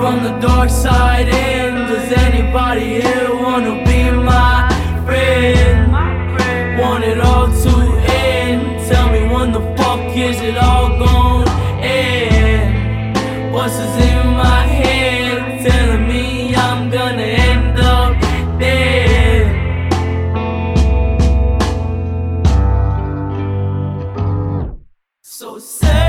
from the dark side in. Does anybody here wanna be my friend? Want it all to end. Tell me when the fuck is it all gonna end? What's in my head telling me I'm gonna end up dead? So sad.